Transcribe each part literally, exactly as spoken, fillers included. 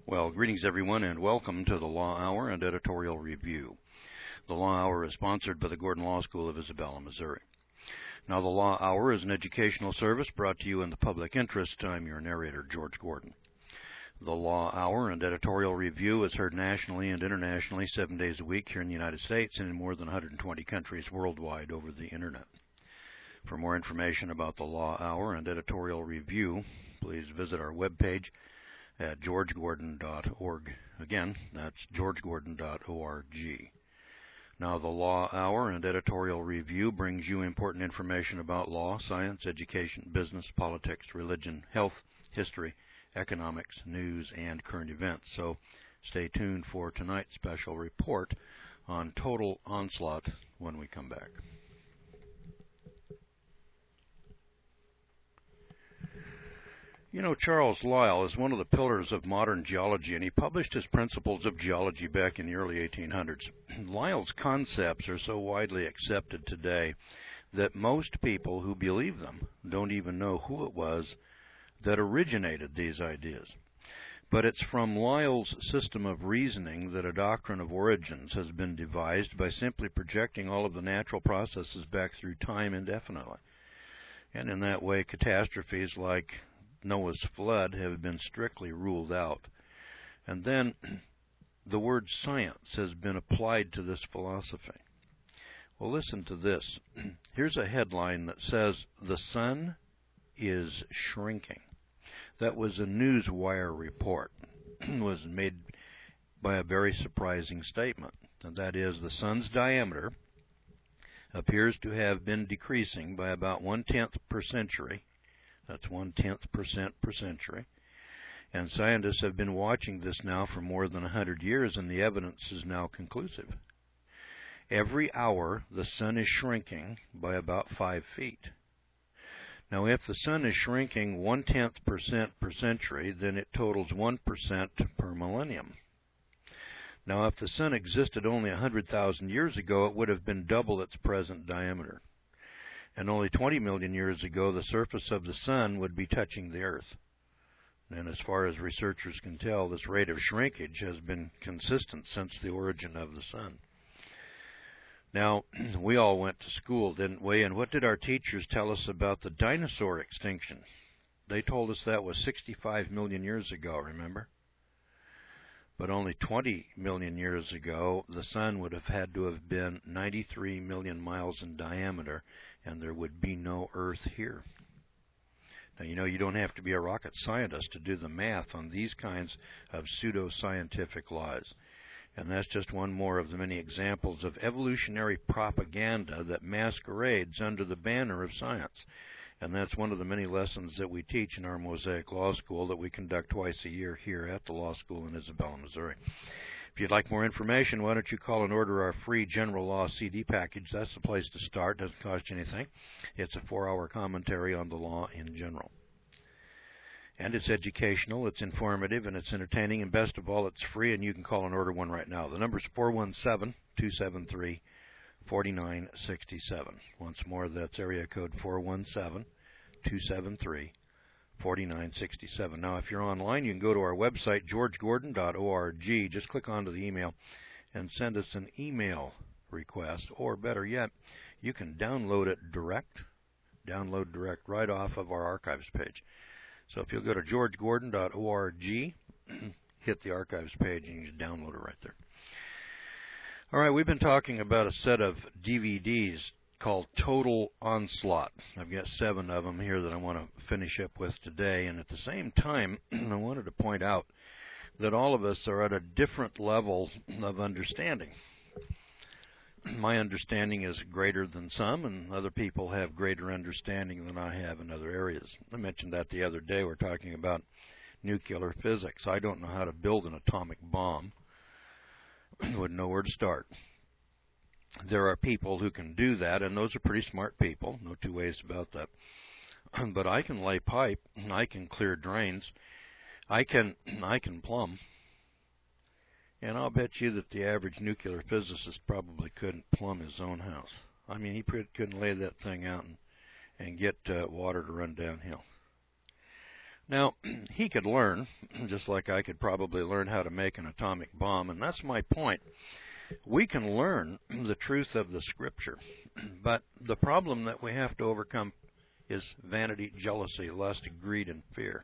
Well, greetings everyone, and welcome to the Law Hour and Editorial Review. The Law Hour is sponsored by the Gordon Law School of Isabella, Missouri. Now, the Law Hour is an educational service brought to you in the public interest. I'm your narrator, George Gordon. The Law Hour and Editorial Review is heard nationally and internationally seven days a week here in the United States and in more than one hundred twenty countries worldwide over the Internet. For more information about the Law Hour and Editorial Review, please visit our webpage at george gordon dot org. Again, that's george gordon dot org. Now, the Law Hour and Editorial Review brings you important information about law, science, education, business, politics, religion, health, history, economics, news, and current events. So stay tuned for tonight's special report on total onslaught when we come back. You know, Charles Lyell is one of the pillars of modern geology, and he published his Principles of Geology back in the early eighteen hundreds. Lyell's concepts are so widely accepted today that most people who believe them don't even know who it was that originated these ideas. But it's from Lyell's system of reasoning that a doctrine of origins has been devised by simply projecting all of the natural processes back through time indefinitely. And in that way, catastrophes like Noah's flood have been strictly ruled out. And then the word science has been applied to this philosophy. Well, listen to this. Here's a headline that says, "The sun is shrinking." That was a Newswire report. It was made by a very surprising statement, and that is the sun's diameter appears to have been decreasing by about one-tenth per century. That's one-tenth percent per century. And scientists have been watching this now for more than one hundred years, and the evidence is now conclusive. Every hour, the sun is shrinking by about five feet. Now, if the sun is shrinking one-tenth percent per century, then it totals one percent per millennium. Now, if the sun existed only one hundred thousand years ago, it would have been double its present diameter. And only twenty million years ago, the surface of the sun would be touching the Earth. And as far as researchers can tell, this rate of shrinkage has been consistent since the origin of the sun. Now, we all went to school, didn't we? And what did our teachers tell us about the dinosaur extinction? They told us that was sixty-five million years ago, remember? But only twenty million years ago, the sun would have had to have been ninety-three million miles in diameter, and there would be no Earth here. Now, you know, you don't have to be a rocket scientist to do the math on these kinds of pseudo-scientific lies. And that's just one more of the many examples of evolutionary propaganda that masquerades under the banner of science. And that's one of the many lessons that we teach in our Mosaic Law School that we conduct twice a year here at the Law School in Isabella, Missouri. If you'd like more information, why don't you call and order our free General Law C D package. That's the place to start. Doesn't cost you anything. It's a four-hour commentary on the law in general. And it's educational, it's informative, and it's entertaining, and best of all, it's free, and you can call and order one right now. The number's four one seven, two seven three, four nine six seven. Once more, that's area code four one seven, two seven three, four nine six seven. Now, if you're online, you can go to our website, george gordon dot org. Just click onto the email and send us an email request, or better yet, you can download it direct, download direct right off of our archives page. So if you'll go to george gordon dot org, hit the archives page, and you can just download it right there. All right, we've been talking about a set of D V Ds called Total Onslaught. I've got seven of them here that I want to finish up with today. And at the same time, I wanted to point out that all of us are at a different level of understanding. My understanding is greater than some, and other people have greater understanding than I have in other areas. I mentioned that the other day. We're talking about nuclear physics. I don't know how to build an atomic bomb. I wouldn't know where to start. There are people who can do that, and those are pretty smart people. No two ways about that. But I can lay pipe, and I can clear drains. I can, I can plumb. And I'll bet you that the average nuclear physicist probably couldn't plumb his own house. I mean, he couldn't lay that thing out and, and get uh, water to run downhill. Now, he could learn, just like I could probably learn how to make an atomic bomb, and that's my point. We can learn the truth of the Scripture, but the problem that we have to overcome is vanity, jealousy, lust, greed, and fear.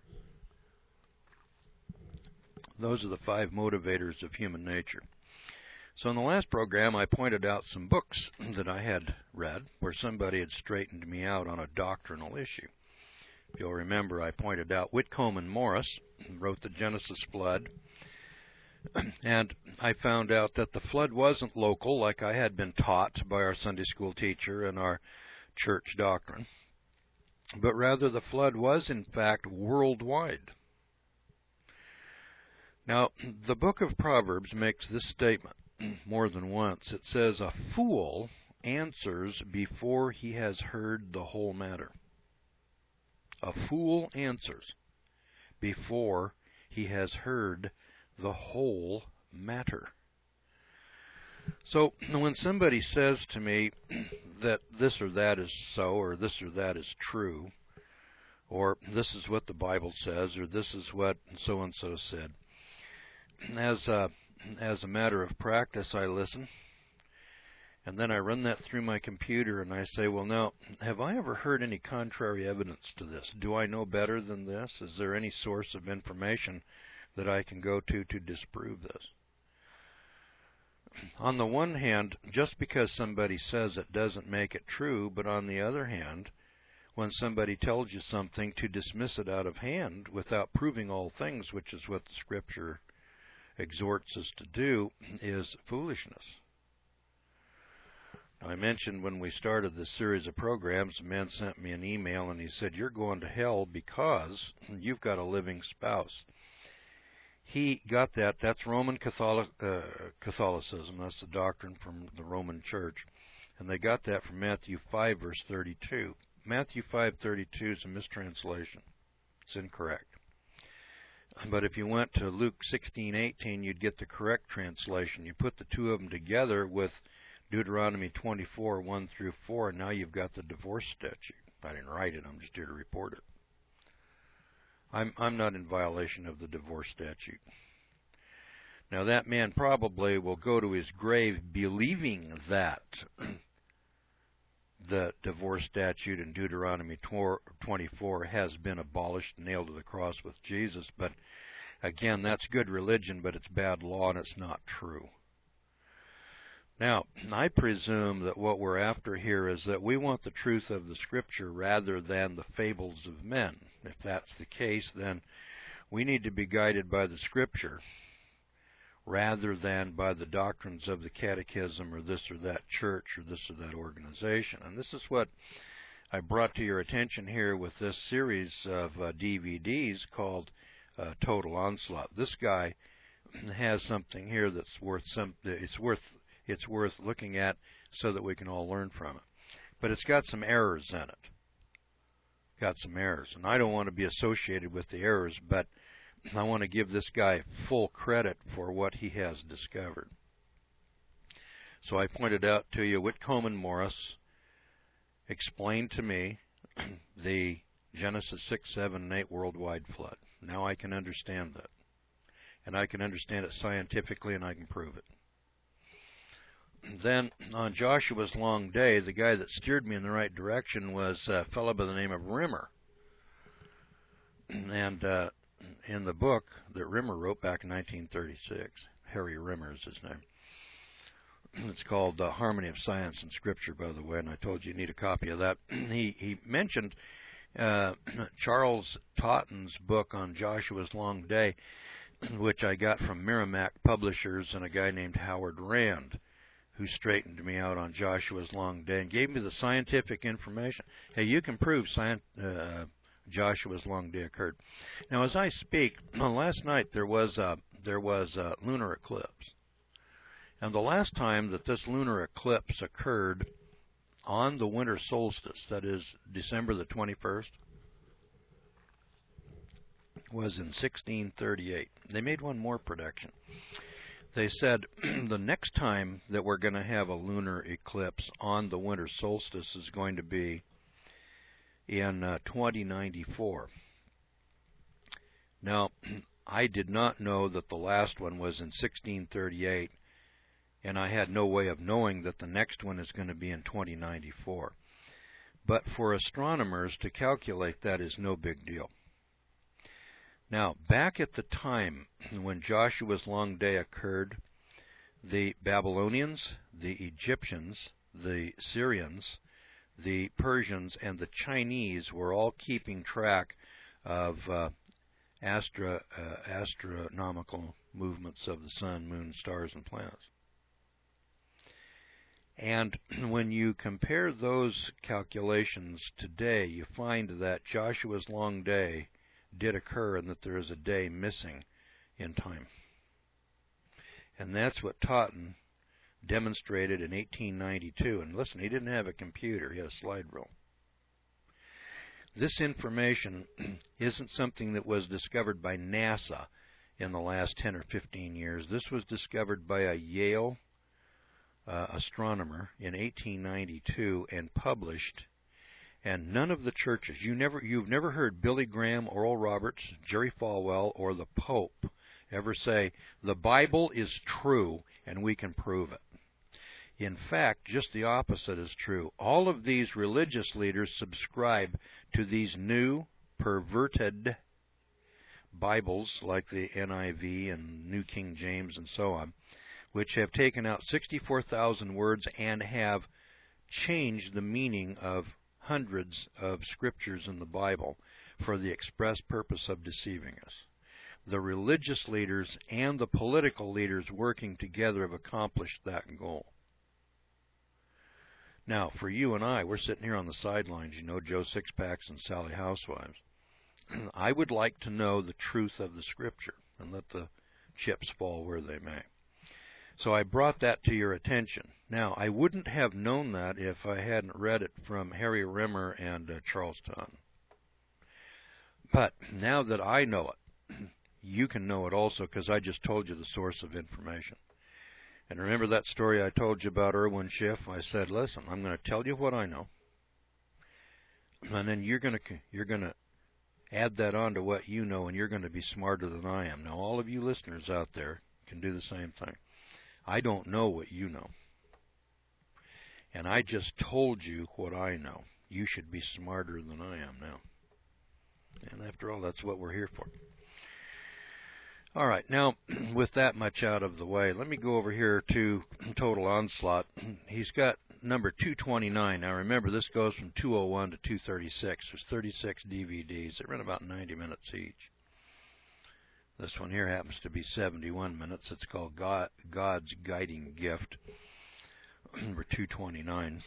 Those are the five motivators of human nature. So in the last program, I pointed out some books that I had read where somebody had straightened me out on a doctrinal issue. If you'll remember, I pointed out Whitcomb and Morris wrote the Genesis flood, and I found out that the flood wasn't local like I had been taught by our Sunday school teacher and our church doctrine, but rather the flood was in fact worldwide. Now, the book of Proverbs makes this statement more than once. It says, "A fool answers before he has heard the whole matter." A fool answers before he has heard the whole matter. So when somebody says to me that this or that is so, or this or that is true, or this is what the Bible says, or this is what so-and-so said, as a, as a matter of practice, I listen. And then I run that through my computer and I say, well, now, have I ever heard any contrary evidence to this? Do I know better than this? Is there any source of information that I can go to to disprove this? On the one hand, just because somebody says it doesn't make it true, but on the other hand, when somebody tells you something, to dismiss it out of hand without proving all things, which is what the Scripture exhorts us to do, is foolishness. I mentioned when we started this series of programs, a man sent me an email and he said, "You're going to hell because you've got a living spouse." He got that. That's Roman Catholic, uh, Catholicism. That's the doctrine from the Roman Church. And they got that from Matthew five, verse thirty-two. Matthew five thirty-two is a mistranslation. It's incorrect. But if you went to Luke sixteen eighteen, you'd get the correct translation. You put the two of them together with Deuteronomy twenty-four, one through four, and now you've got the divorce statute. I didn't write it. I'm just here to report it. I'm, I'm not in violation of the divorce statute. Now, that man probably will go to his grave believing that the divorce statute in Deuteronomy twenty-four has been abolished, nailed to the cross with Jesus. But again, that's good religion, but it's bad law, and it's not true. Now, I presume that what we're after here is that we want the truth of the Scripture rather than the fables of men. If that's the case, then we need to be guided by the Scripture rather than by the doctrines of the catechism or this or that church or this or that organization. And this is what I brought to your attention here with this series of uh, D V Ds called uh, Total Onslaught. This guy has something here that's worth some. It's worth it's worth looking at so that we can all learn from it. But it's got some errors in it. Got some errors, and I don't want to be associated with the errors, but I want to give this guy full credit for what he has discovered. So I pointed out to you, Whitcomb and Morris explained to me the Genesis six, seven, and eight worldwide flood. Now I can understand that. And I can understand it scientifically, and I can prove it. Then, on Joshua's long day, the guy that steered me in the right direction was a fellow by the name of Rimmer. And uh, in the book that Rimmer wrote back in nineteen thirty-six, Harry Rimmer is his name. It's called uh, Harmony of Science and Scripture, by the way, and I told you you need a copy of that. he, he mentioned uh, Charles Totten's book on Joshua's long day, which I got from Merrimack Publishers and a guy named Howard Rand, who straightened me out on Joshua's long day and gave me the scientific information. Hey, you can prove science, uh, Joshua's long day occurred. Now, as I speak, last night there was a, there was a lunar eclipse. And the last time that this lunar eclipse occurred on the winter solstice, that is December the twenty-first, was in sixteen thirty-eight. They made one more prediction. They said the next time that we're going to have a lunar eclipse on the winter solstice is going to be in uh, twenty ninety-four. Now, I did not know that the last one was in sixteen thirty-eight, and I had no way of knowing that the next one is going to be in twenty ninety-four. But for astronomers to calculate that is no big deal. Now, back at the time when Joshua's long day occurred, the Babylonians, the Egyptians, the Syrians, the Persians, and the Chinese were all keeping track of uh, astra, uh, astronomical movements of the sun, moon, stars, and planets. And when you compare those calculations today, you find that Joshua's long day did occur and that there is a day missing in time. And that's what Totten demonstrated in eighteen ninety-two. And listen, he didn't have a computer, he had a slide rule. This information isn't something that was discovered by NASA in the last ten or fifteen years. This was discovered by a Yale uh, astronomer in eighteen ninety-two and published. And none of the churches, you never, you've never heard Billy Graham, Oral Roberts, Jerry Falwell, or the Pope ever say, the Bible is true and we can prove it. In fact, just the opposite is true. All of these religious leaders subscribe to these new, perverted Bibles like the N I V and New King James and so on, which have taken out sixty-four thousand words and have changed the meaning of hundreds of scriptures in the Bible for the express purpose of deceiving us. The religious leaders and the political leaders working together have accomplished that goal. Now, for you and I, we're sitting here on the sidelines, you know, Joe Sixpacks and Sally Housewives. I would like to know the truth of the Scripture and let the chips fall where they may. So I brought that to your attention. Now, I wouldn't have known that if I hadn't read it from Harry Rimmer and uh, Charles Totten. But now that I know it, you can know it also because I just told you the source of information. And remember that story I told you about Irwin Schiff? I said, listen, I'm going to tell you what I know, and then you're going to you're going to add that on to what you know, and you're going to be smarter than I am. Now, all of you listeners out there can do the same thing. I don't know what you know, and I just told you what I know. You should be smarter than I am now. And after all, that's what we're here for. All right, now, with that much out of the way, let me go over here to Total Onslaught. He's got number two twenty-nine. Now, remember, this goes from two oh one to two thirty-six. There's thirty-six D V Ds. They run about ninety minutes each. This one here happens to be seventy-one minutes. It's called God, God's Guiding Gift, number two twenty-nine.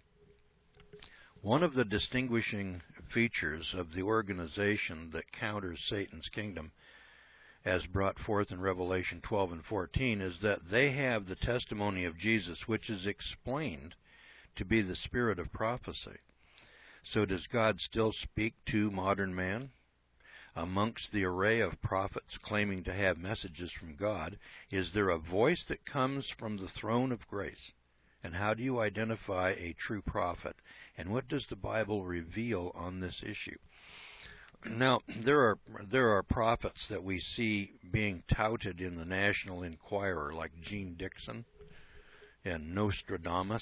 One of the distinguishing features of the organization that counters Satan's kingdom, as brought forth in Revelation twelve and fourteen, is that they have the testimony of Jesus, which is explained to be the spirit of prophecy. So does God still speak to modern man? Amongst the array of prophets claiming to have messages from God, is there a voice that comes from the throne of grace? And how do you identify a true prophet? And what does the Bible reveal on this issue? Now, there are there are prophets that we see being touted in the National Enquirer, like Gene Dixon and Nostradamus.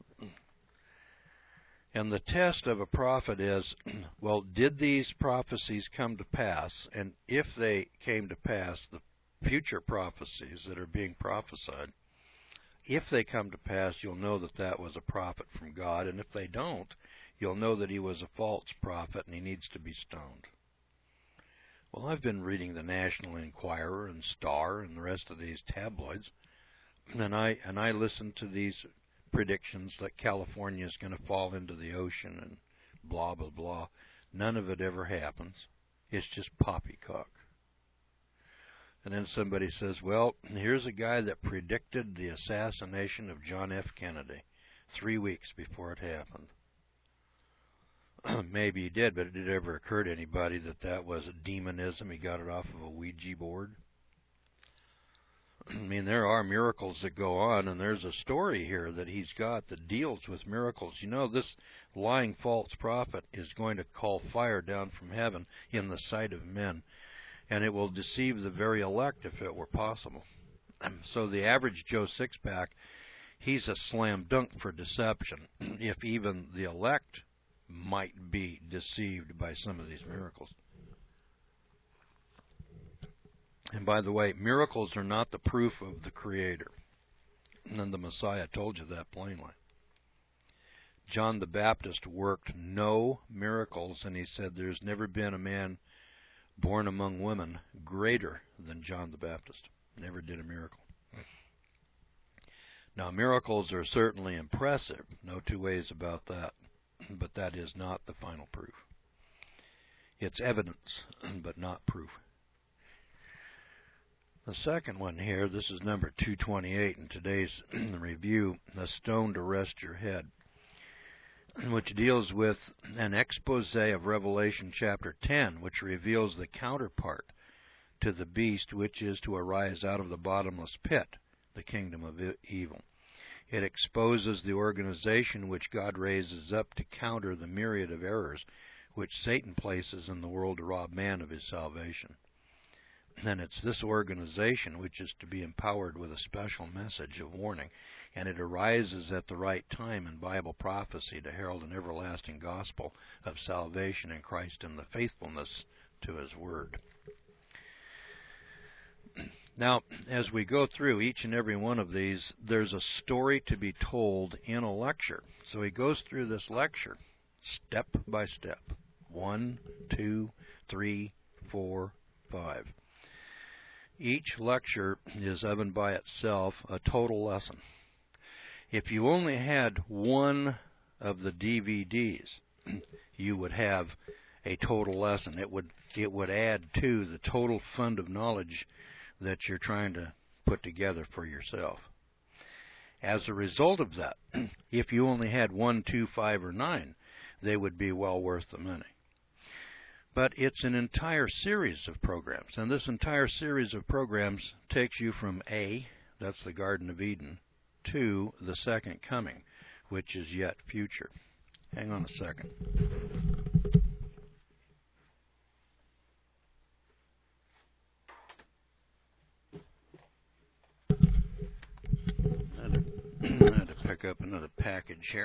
And the test of a prophet is, well, did these prophecies come to pass? And if they came to pass, the future prophecies that are being prophesied, if they come to pass, you'll know that that was a prophet from God. And if they don't, you'll know that he was a false prophet and he needs to be stoned. Well, I've been reading the National Enquirer and Star and the rest of these tabloids, and I and I listen to these predictions that California is going to fall into the ocean and blah, blah, blah. None of it ever happens. It's just poppycock. And then somebody says, well, here's a guy that predicted the assassination of John F. Kennedy three weeks before it happened. Maybe he did, but did it ever occur to anybody that that was a demonism? He got it off of a Ouija board? I mean, there are miracles that go on, and there's a story here that he's got that deals with miracles. You know, this lying false prophet is going to call fire down from heaven in the sight of men. and it will deceive the very elect if it were possible. So the average Joe Sixpack, he's a slam dunk for deception, if even the elect might be deceived by some of these miracles. And by the way, miracles are not the proof of the Creator. And the Messiah told you that plainly. John the Baptist worked no miracles, and he said there's never been a man born among women greater than John the Baptist. Never did a miracle. Now, miracles are certainly impressive, no two ways about that, but that is not the final proof. It's evidence, but not proof. The second one here, this is number two twenty-eight in today's review, A Stone to Rest Your Head, which deals with an expose of Revelation chapter ten, which reveals the counterpart to the beast, which is to arise out of the bottomless pit, the kingdom of evil. It exposes the organization which God raises up to counter the myriad of errors which Satan places in the world to rob man of his salvation. And it's this organization which is to be empowered with a special message of warning, and it arises at the right time in Bible prophecy to herald an everlasting gospel of salvation in Christ and the faithfulness to His Word. Now, as we go through each and every one of these, there's a story to be told in a lecture. So he goes through this lecture step by step. One, two, three, four, five. Each lecture is of and by itself a total lesson. If you only had one of the D V Ds, you would have a total lesson. It would it would add to the total fund of knowledge that you're trying to put together for yourself. As a result of that, if you only had one, two, five, or nine, they would be well worth the money. But it's an entire series of programs, and this entire series of programs takes you from A, that's the Garden of Eden, to the second coming, which is yet future. Hang on a second. I had to pick up another package here.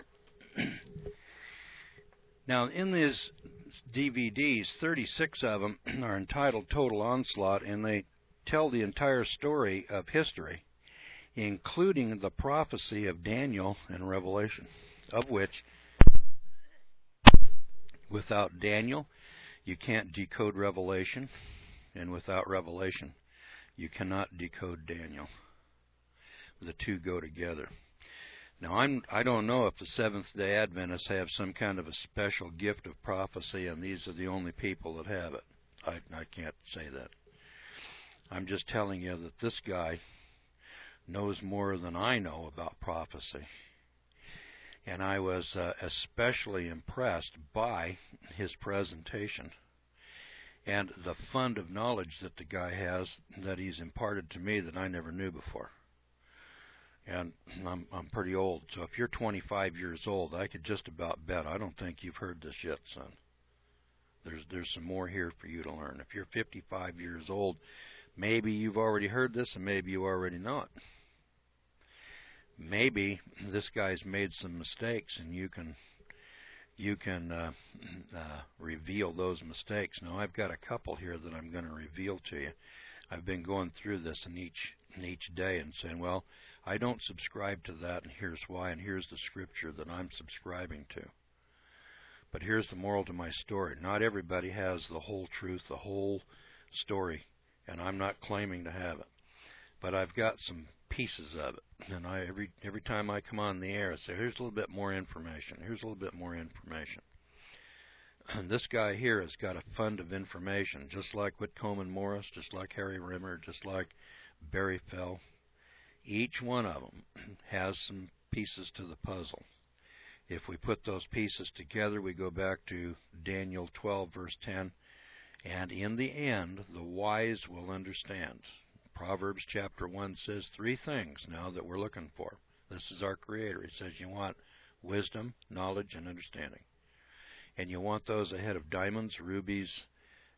Now, in these D V Ds, thirty-six of them are entitled Total Onslaught, and they tell the entire story of history, including the prophecy of Daniel and Revelation, of which, without Daniel, you can't decode Revelation, and without Revelation, you cannot decode Daniel. The two go together. Now, I'm, I don't know if the Seventh-day Adventists have some kind of a special gift of prophecy, and these are the only people that have it. I, I can't say that. I'm just telling you that this guy knows more than I know about prophecy. And I was uh, especially impressed by his presentation and the fund of knowledge that the guy has that he's imparted to me that I never knew before. And I'm, I'm pretty old, so if you're twenty-five years old, I could just about bet I don't think you've heard this yet, son. There's there's some more here for you to learn. If you're fifty-five years old, maybe you've already heard this, and maybe you already know it. Maybe this guy's made some mistakes, and you can you can uh, uh, reveal those mistakes. Now, I've got a couple here that I'm going to reveal to you. I've been going through this in each in each day and saying, well, I don't subscribe to that, and here's why, and here's the scripture that I'm subscribing to. But here's the moral to my story. Not everybody has the whole truth, the whole story, and I'm not claiming to have it. But I've got some pieces of it, and I every every time I come on the air, I say, here's a little bit more information, here's a little bit more information. And this guy here has got a fund of information, just like Whitcomb and Morris, just like Harry Rimmer, just like Barry Fell. Each one of them has some pieces to the puzzle. If we put those pieces together, we go back to Daniel twelve, verse ten, and in the end, the wise will understand. Proverbs chapter one says three things now that we're looking for. This is our Creator. He says you want wisdom, knowledge, and understanding. And you want those ahead of diamonds, rubies,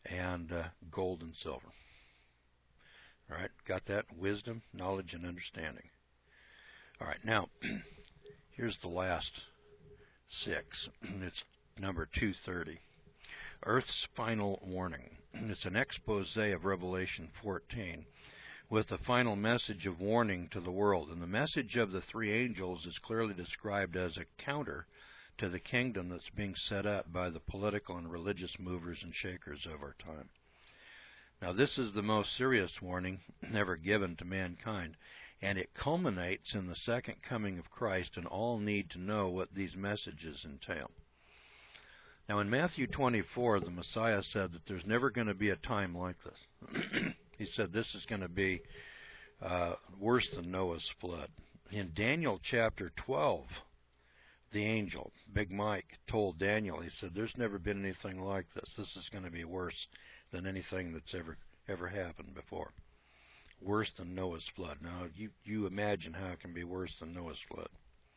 and uh, gold and silver. All right, got that? Wisdom, knowledge, and understanding. All right, now, here's the last six. It's number two thirty. Earth's final warning. It's an expose of Revelation fourteen with the final message of warning to the world. And the message of the three angels is clearly described as a counter to the kingdom that's being set up by the political and religious movers and shakers of our time. Now, this is the most serious warning ever given to mankind, and it culminates in the second coming of Christ, and all need to know what these messages entail. Now, in Matthew twenty-four, the Messiah said that there's never going to be a time like this. He said this is going to be uh, worse than Noah's flood. In Daniel chapter twelve, the angel, Big Mike, told Daniel, he said, there's never been anything like this. This is going to be worse than anything that's ever ever happened before. Worse than Noah's flood. Now, you, you imagine how it can be worse than Noah's flood.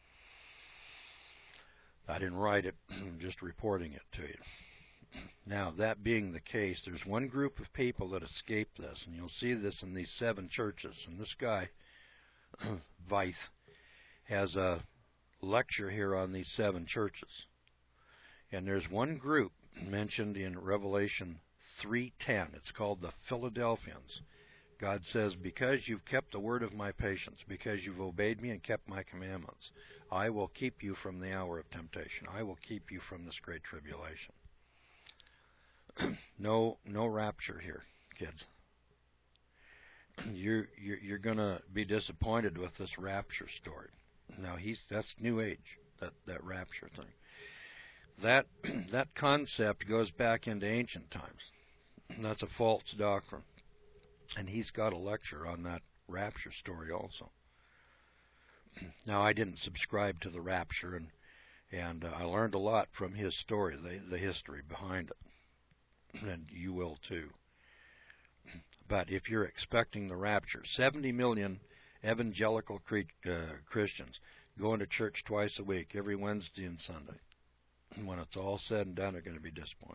I didn't write it, I'm just reporting it to you. Now, that being the case, there's one group of people that escaped this, and you'll see this in these seven churches. And this guy, Veith, has a lecture here on these seven churches. And there's one group mentioned in Revelation three ten. It's called the Philadelphians. God says, because you've kept the word of my patience, because you've obeyed me and kept my commandments, I will keep you from the hour of temptation. I will keep you from this great tribulation. no no rapture here, kids. You're, you're, you're going to be disappointed with this rapture story. Now, he's that's New Age, that, that rapture thing. That, that concept goes back into ancient times. That's a false doctrine. And he's got a lecture on that rapture story also. Now, I didn't subscribe to the rapture, and and uh, I learned a lot from his story, the, the history behind it. And you will too. But if you're expecting the rapture, seventy million evangelical cre- uh, Christians going to church twice a week, every Wednesday and Sunday. And when it's all said and done, they're going to be disappointed.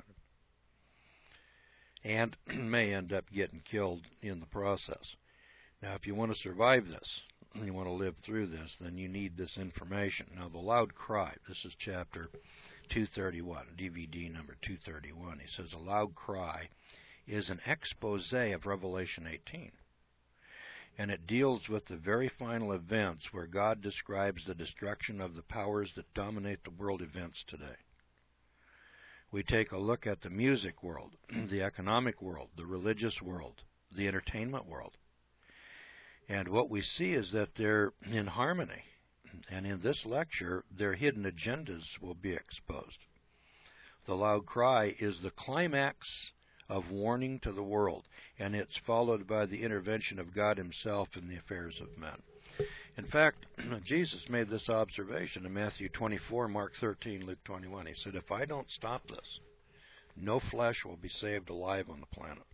And may end up getting killed in the process. Now, if you want to survive this, and you want to live through this, then you need this information. Now, the loud cry, this is chapter two thirty-one, D V D number two thirty-one. He says, a loud cry is an expose of Revelation eighteen. And it deals with the very final events where God describes the destruction of the powers that dominate the world events today. We take a look at the music world, the economic world, the religious world, the entertainment world. And what we see is that they're in harmony. And in this lecture, their hidden agendas will be exposed. The loud cry is the climax of warning to the world, and it's followed by the intervention of God himself in the affairs of men. In fact, Jesus made this observation in Matthew twenty-four, Mark thirteen, Luke twenty-one. He said, if I don't stop this, no flesh will be saved alive on the planet.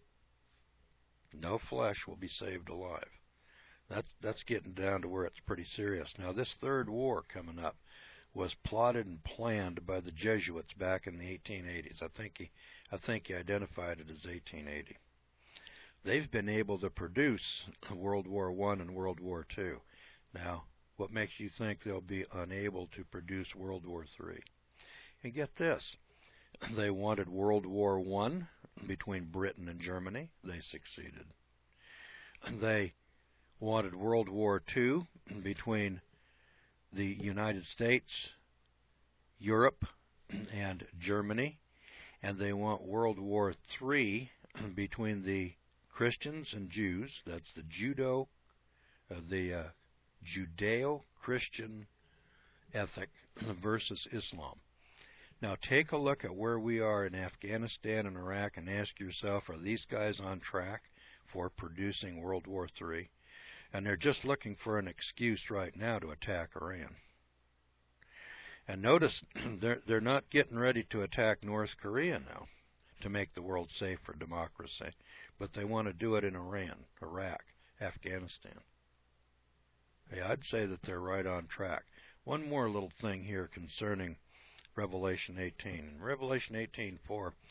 No flesh will be saved alive. That's, that's getting down to where it's pretty serious. Now, this third war coming up was plotted and planned by the Jesuits back in the eighteen eighties. I think he, I think he identified it as eighteen eighty. They've been able to produce World War One and World War Two. Now, what makes you think they'll be unable to produce World War Three? And get this, they wanted World War One between Britain and Germany. They succeeded. They wanted World War Two between the United States, Europe, and Germany. And they want World War Three between the Christians and Jews. That's the Judo, uh, the uh, Judeo-Christian ethic versus Islam. Now take a look at where we are in Afghanistan and Iraq and ask yourself, are these guys on track for producing World War Three? And they're just looking for an excuse right now to attack Iran. And notice they're, they're not getting ready to attack North Korea now to make the world safe for democracy, but they want to do it in Iran, Iraq, Afghanistan. Hey, I'd say that they're right on track. One more little thing here concerning Revelation eighteen. In Revelation eighteen four,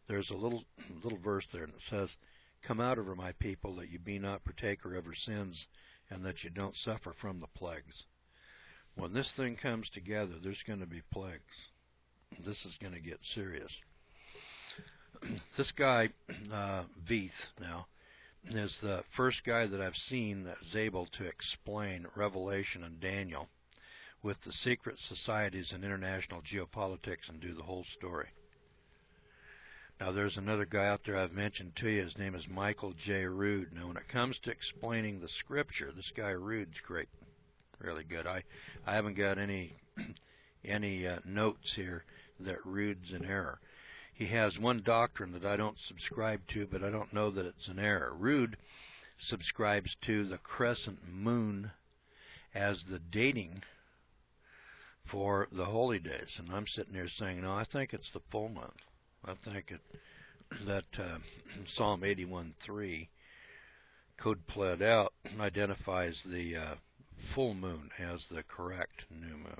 there's a little little verse there that says, "Come out of her, my people, that you be not partaker of her sins, and that you don't suffer from the plagues." When this thing comes together, there's going to be plagues. This is going to get serious. This guy, uh, Veith, now, is the first guy that I've seen that is able to explain Revelation and Daniel with the secret societies and international geopolitics and do the whole story. Now, there's another guy out there I've mentioned to you. His name is Michael J. Rood. Now, when it comes to explaining the Scripture, this guy Rood's great, really good. I, I haven't got any any uh, notes here that Rood's in error. He has one doctrine that I don't subscribe to, but I don't know that it's an error. Rood subscribes to the crescent moon as the dating for the holy days, and I'm sitting there saying, no, I think it's the full moon. I think it, that uh, Psalm eighty-one three, code pled out, identifies the uh, full moon as the correct new moon.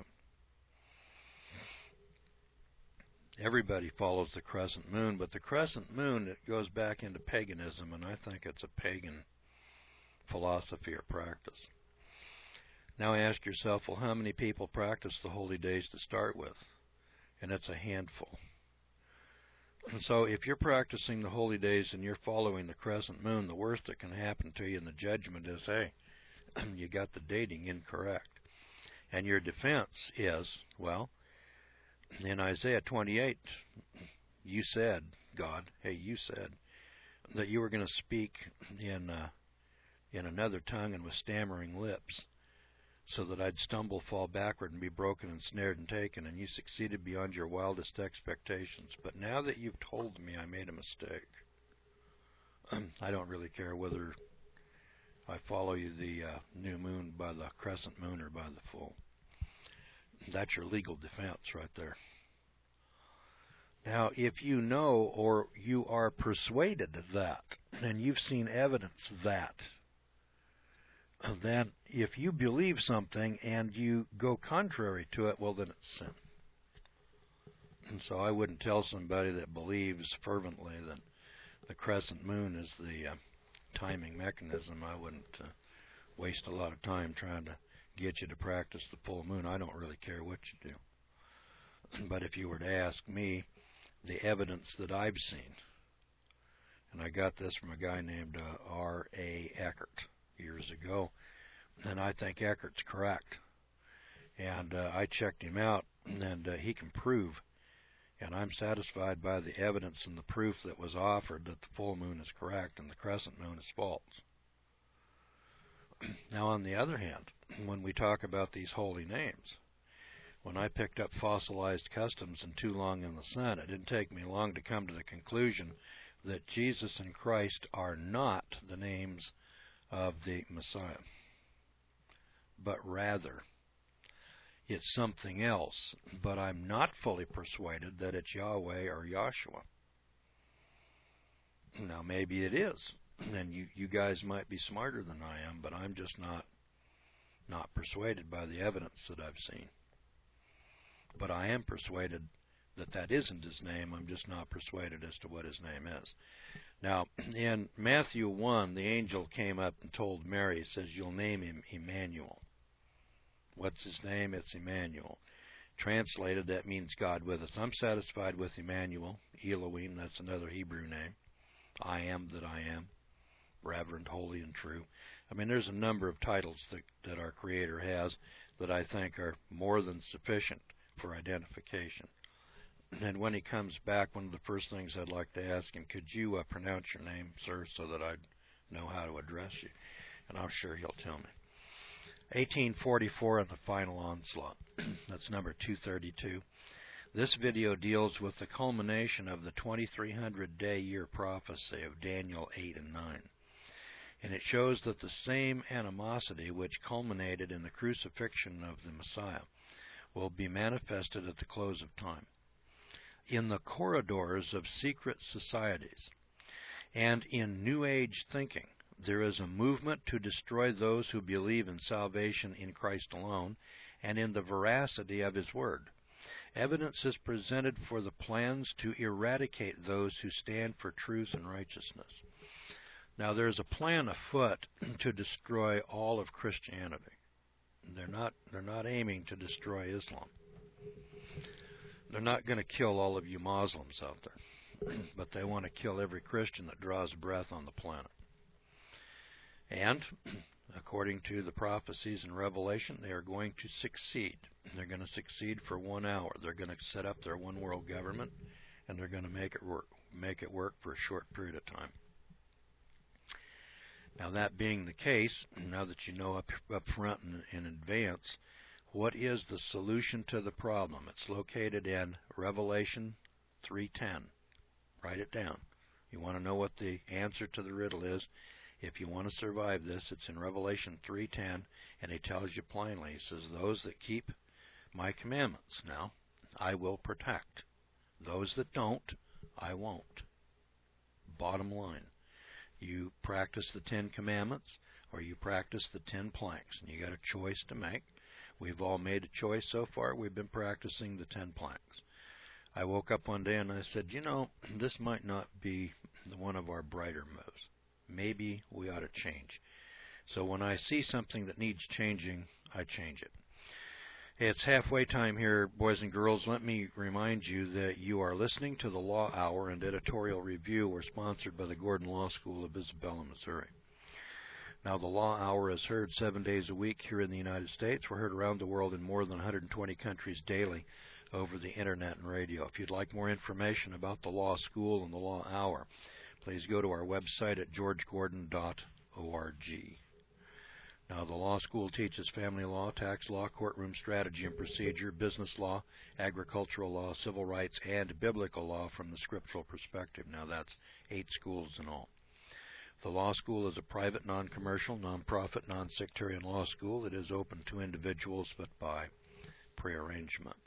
Everybody follows the crescent moon, but the crescent moon, it goes back into paganism, and I think it's a pagan philosophy or practice. Now ask yourself, well, how many people practice the holy days to start with? And it's a handful. And so if you're practicing the holy days and you're following the crescent moon, the worst that can happen to you in the judgment is, hey, you got the dating incorrect. And your defense is, well, in Isaiah twenty-eight, you said, God, hey, you said that you were going to speak in uh, in another tongue and with stammering lips, so that I'd stumble, fall backward, and be broken and snared and taken, and you succeeded beyond your wildest expectations. But now that you've told me I made a mistake, I don't really care whether I follow you the uh, new moon by the crescent moon or by the full. That's your legal defense right there. Now, if you know or you are persuaded that, and you've seen evidence that, then if you believe something and you go contrary to it, well, then it's sin. And so I wouldn't tell somebody that believes fervently that the crescent moon is the uh, timing mechanism. I wouldn't uh, waste a lot of time trying to get you to practice the full moon. I don't really care what you do. But if you were to ask me the evidence that I've seen, and I got this from a guy named uh, R A Eckert years ago, and I think Eckert's correct. And uh, I checked him out, and uh, he can prove, and I'm satisfied by the evidence and the proof that was offered that the full moon is correct and the crescent moon is false. Now, on the other hand, when we talk about these holy names, when I picked up Fossilized Customs and Too Long in the Sun, it didn't take me long to come to the conclusion that Jesus and Christ are not the names of the Messiah, but rather it's something else. But I'm not fully persuaded that it's Yahweh or Yahshua. Now, maybe it is, and you, you guys might be smarter than I am, but I'm just not not persuaded by the evidence that I've seen. But I am persuaded that that isn't his name. I'm just not persuaded as to what his name is. Now, in Matthew one, the angel came up and told Mary, he says, you'll name him Emmanuel. What's his name? It's Emmanuel. Translated, that means God with us. I'm satisfied with Emmanuel. Elohim, that's another Hebrew name. I am that I am. Reverend, holy, and true. I mean, there's a number of titles that, that our Creator has that I think are more than sufficient for identification. And when he comes back, one of the first things I'd like to ask him, could you uh, pronounce your name, sir, so that I'd know how to address you? And I'm sure he'll tell me. eighteen forty-four and the final onslaught. That's number two thirty-two. This video deals with the culmination of the twenty-three hundred day year prophecy of Daniel eight and nine. And it shows that the same animosity which culminated in the crucifixion of the Messiah will be manifested at the close of time. In the corridors of secret societies and in New Age thinking, there is a movement to destroy those who believe in salvation in Christ alone and in the veracity of His Word. Evidence is presented for the plans to eradicate those who stand for truth and righteousness. Now, there's a plan afoot to destroy all of Christianity. They're not, they're not aiming to destroy Islam. They're not going to kill all of you Muslims out there, but they want to kill every Christian that draws breath on the planet. And, according to the prophecies in Revelation, they are going to succeed. They're going to succeed for one hour. They're going to set up their one world government, and they're going to make it work, make it work for a short period of time. Now, that being the case, now that you know up, up front and in advance, what is the solution to the problem? It's located in Revelation three ten. Write it down. You want to know what the answer to the riddle is. If you want to survive this, it's in Revelation three ten, and he tells you plainly, he says, those that keep my commandments, now, I will protect. Those that don't, I won't. Bottom line. You practice the Ten Commandments, or you practice the Ten Planks, and you got a choice to make. We've all made a choice so far. We've been practicing the Ten Planks. I woke up one day and I said, you know, this might not be one of our brighter moves. Maybe we ought to change. So when I see something that needs changing, I change it. Hey, it's halfway time here, boys and girls. Let me remind you that you are listening to the Law Hour and Editorial Review. We're sponsored by the Gordon Law School of Isabella, Missouri. Now, the Law Hour is heard seven days a week here in the United States. We're heard around the world in more than one hundred twenty countries daily over the Internet and radio. If you'd like more information about the Law School and the Law Hour, please go to our website at george gordon dot org. Now, the law school teaches family law, tax law, courtroom strategy and procedure, business law, agricultural law, civil rights, and biblical law from the scriptural perspective. Now, that's eight schools in all. The law school is a private, non-commercial, non-profit, non-sectarian law school. It is open to individuals, but by prearrangement.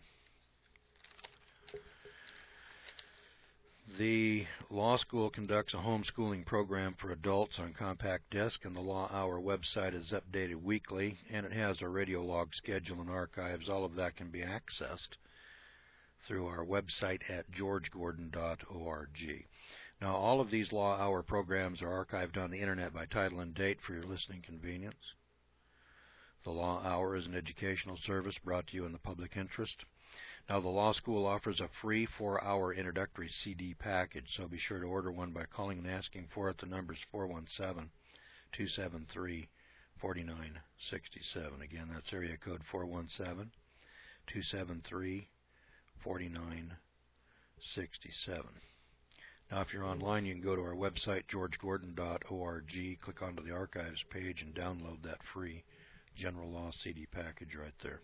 The law school conducts a homeschooling program for adults on compact disc, and the Law Hour website is updated weekly, and it has a radio log schedule and archives. All of that can be accessed through our website at george gordon dot org. Now, all of these Law Hour programs are archived on the Internet by title and date for your listening convenience. The Law Hour is an educational service brought to you in the public interest. Now, the law school offers a free four-hour introductory C D package, so be sure to order one by calling and asking for it. The number is four one seven, two seven three, four nine six seven. Again, that's area code four one seven, two seven three, four nine six seven. Now, if you're online, you can go to our website, george gordon dot org, click onto the archives page, and download that free general law C D package right there.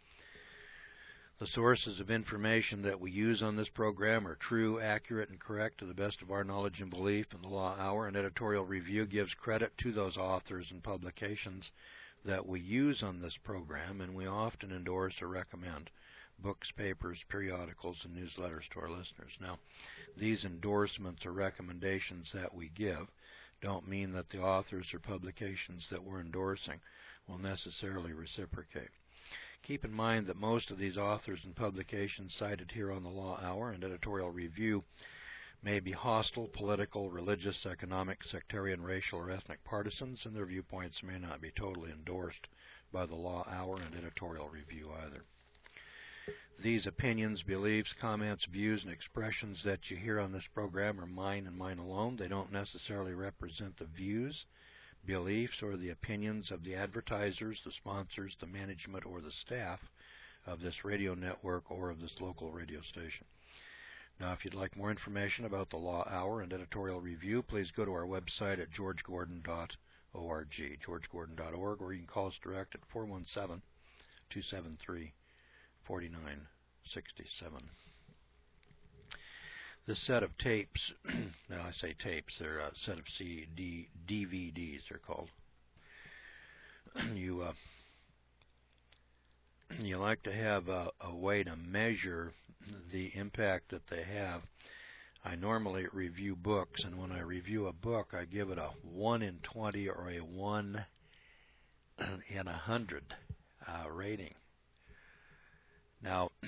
The sources of information that we use on this program are true, accurate, and correct to the best of our knowledge and belief. And the Law Hour and Editorial Review gives credit to those authors and publications that we use on this program, and we often endorse or recommend books, papers, periodicals, and newsletters to our listeners. Now, these endorsements or recommendations that we give don't mean that the authors or publications that we're endorsing will necessarily reciprocate. Keep in mind that most of these authors and publications cited here on the Law Hour and Editorial Review may be hostile, political, religious, economic, sectarian, racial, or ethnic partisans, and their viewpoints may not be totally endorsed by the Law Hour and Editorial Review either. These opinions, beliefs, comments, views, and expressions that you hear on this program are mine and mine alone. They don't necessarily represent the views, beliefs, or the opinions of the advertisers, the sponsors, the management, or the staff of this radio network or of this local radio station. Now, if you'd like more information about the Law Hour and Editorial Review, please go to our website at george gordon dot org, george gordon dot org, or you can call us direct at four one seven, two seven three, four nine six seven. This set of tapes, now I say tapes, they're a set of C D, D V Ds, they're called. you uh, you like to have a, a way to measure the impact that they have. I normally review books, and when I review a book, I give it a one in twenty or a one in one hundred uh, rating. Now,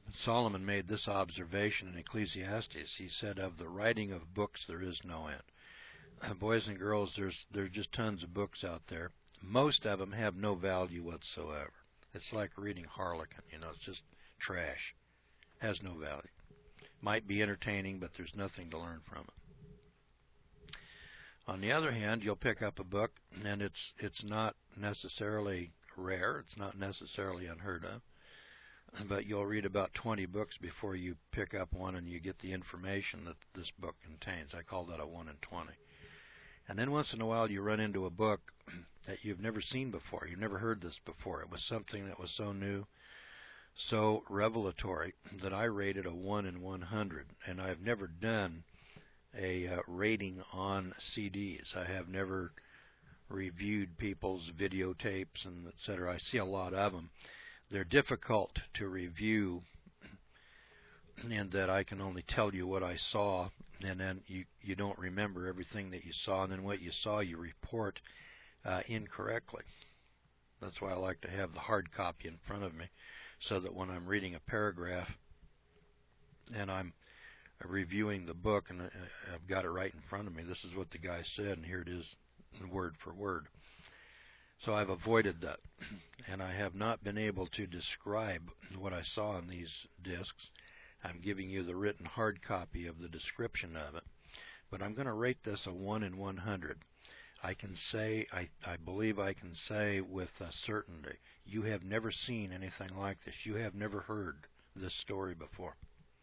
Solomon made this observation in Ecclesiastes. He said, of the writing of books there is no end. Uh, boys and girls, there's there's just tons of books out there. Most of them have no value whatsoever. It's like reading Harlequin, you know, it's just trash. Has no value. Might be entertaining, but there's nothing to learn from it. On the other hand, you'll pick up a book, and it's it's not necessarily rare, it's not necessarily unheard of, but you'll read about twenty books before you pick up one and you get the information that this book contains. I call that a one in twenty. And then once in a while you run into a book that you've never seen before. You've never heard this before. It was something that was so new, so revelatory, that I rated a one in one hundred. And I've never done a uh, rating on C Ds. I have never reviewed people's videotapes and et cetera. I see a lot of them. They're difficult to review, and that I can only tell you what I saw, and then you, you don't remember everything that you saw, and then what you saw you report uh, incorrectly. That's why I like to have the hard copy in front of me, so that when I'm reading a paragraph and I'm reviewing the book and I've got it right in front of me, this is what the guy said, and here it is word for word. So I've avoided that, and I have not been able to describe what I saw in these discs. I'm giving you the written hard copy of the description of it, but I'm going to rate this a one in one hundred. I can say, I, I believe I can say with a certainty, you have never seen anything like this. You have never heard this story before.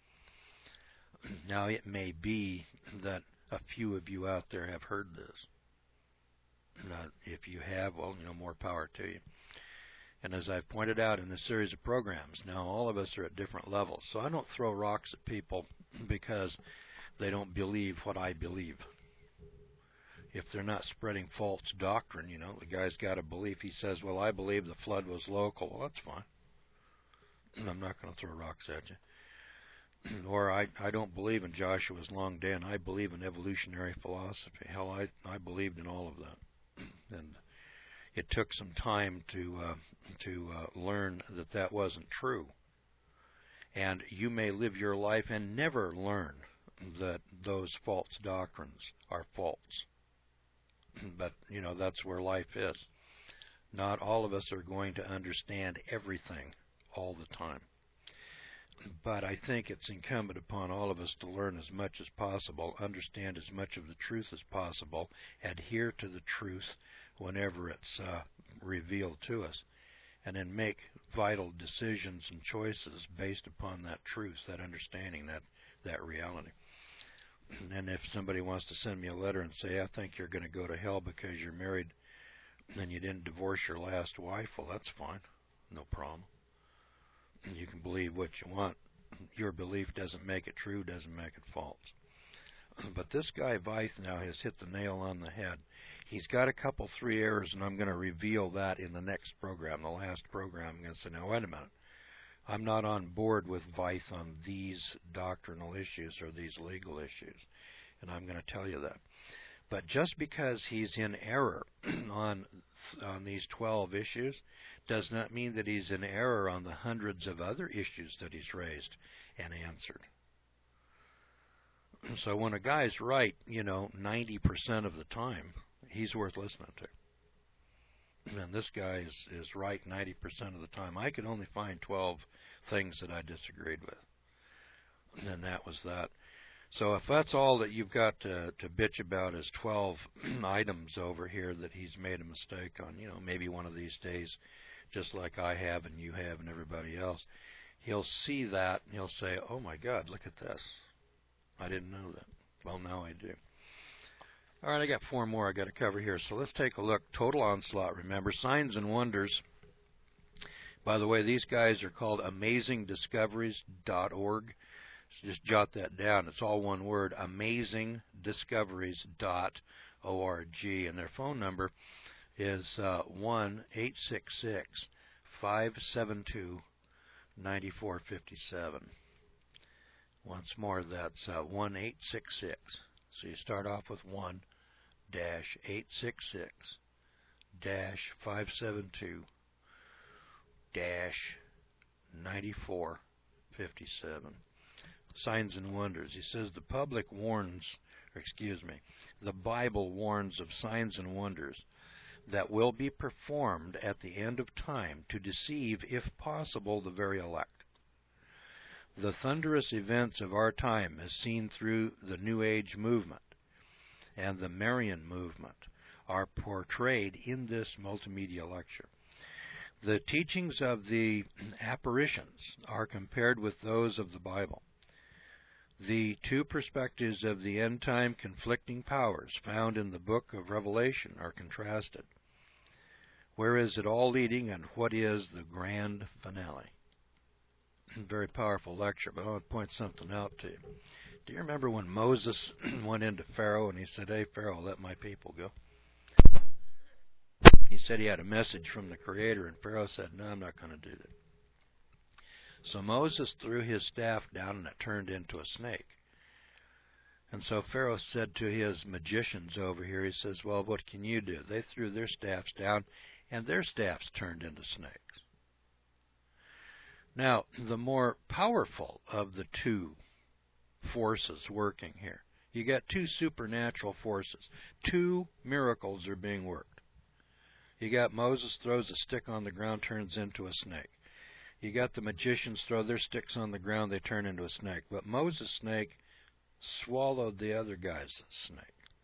Now, it may be that a few of you out there have heard this. Uh, if you have, well, you know, more power to you. And as I've pointed out in this series of programs, now all of us are at different levels. So I don't throw rocks at people because they don't believe what I believe. If they're not spreading false doctrine, you know, the guy's got a belief. He says, well, I believe the flood was local. Well, that's fine. I'm not going to throw rocks at you. Or I, I don't believe in Joshua's long den. I believe in evolutionary philosophy. Hell, I, I believed in all of that. And it took some time to uh, to uh, learn that that wasn't true. And you may live your life and never learn that those false doctrines are false. But, you know, that's where life is. Not all of us are going to understand everything all the time. But I think it's incumbent upon all of us to learn as much as possible, understand as much of the truth as possible, adhere to the truth whenever it's uh, revealed to us, and then make vital decisions and choices based upon that truth, that understanding, that, that reality. And if somebody wants to send me a letter and say, I think you're going to go to hell because you're married and you didn't divorce your last wife, well, that's fine. No problem. You can believe what you want. Your belief doesn't make it true, doesn't make it false. But this guy Veith now has hit the nail on the head. He's got a couple, three errors, and I'm going to reveal that in the next program, the last program. I'm going to say, now, wait a minute. I'm not on board with Veith on these doctrinal issues or these legal issues, and I'm going to tell you that. But just because he's in error on on these twelve issues does not mean that he's in error on the hundreds of other issues that he's raised and answered. So when a guy's right, you know, ninety percent of the time, he's worth listening to. And this guy is, is right ninety percent of the time. I could only find twelve things that I disagreed with. And that was that. So if that's all that you've got to, to bitch about is twelve items over here that he's made a mistake on, you know, maybe one of these days, just like I have and you have and everybody else, he'll see that and he'll say, oh my God, look at this. I didn't know that. Well, now I do. All right, I got four more I got to cover here. So let's take a look. Total Onslaught, remember. Signs and Wonders. By the way, these guys are called amazing discoveries dot org. So just jot that down. It's all one word, amazing discoveries dot org. And their phone number is uh, one eight six six, five seven two, nine four five seven. Once more, that's uh, one eight six six. So you start off with one dash eight six six dash five seven two dash nine four fifty-seven. Signs and wonders. He says the public warns, or excuse me, the Bible warns of signs and wonders that will be performed at the end of time to deceive, if possible, the very elect. The thunderous events of our time, as seen through the New Age movement and the Marian movement, are portrayed in this multimedia lecture. The teachings of the apparitions are compared with those of the Bible. The two perspectives of the end-time conflicting powers found in the book of Revelation are contrasted. Where is it all leading, and what is the grand finale? Very powerful lecture, but I want to point something out to you. Do you remember when Moses went into Pharaoh and he said, "Hey, Pharaoh, let my people go"? He said he had a message from the Creator, and Pharaoh said, "No, I'm not going to do that." So Moses threw his staff down, and it turned into a snake. And so Pharaoh said to his magicians over here, he says, "Well, what can you do?" They threw their staffs down, and their staffs turned into snakes. Now, the more powerful of the two forces working here, you got two supernatural forces. Two miracles are being worked. You got Moses throws a stick on the ground, turns into a snake. You got the magicians throw their sticks on the ground, they turn into a snake. But Moses' snake swallowed the other guy's snake.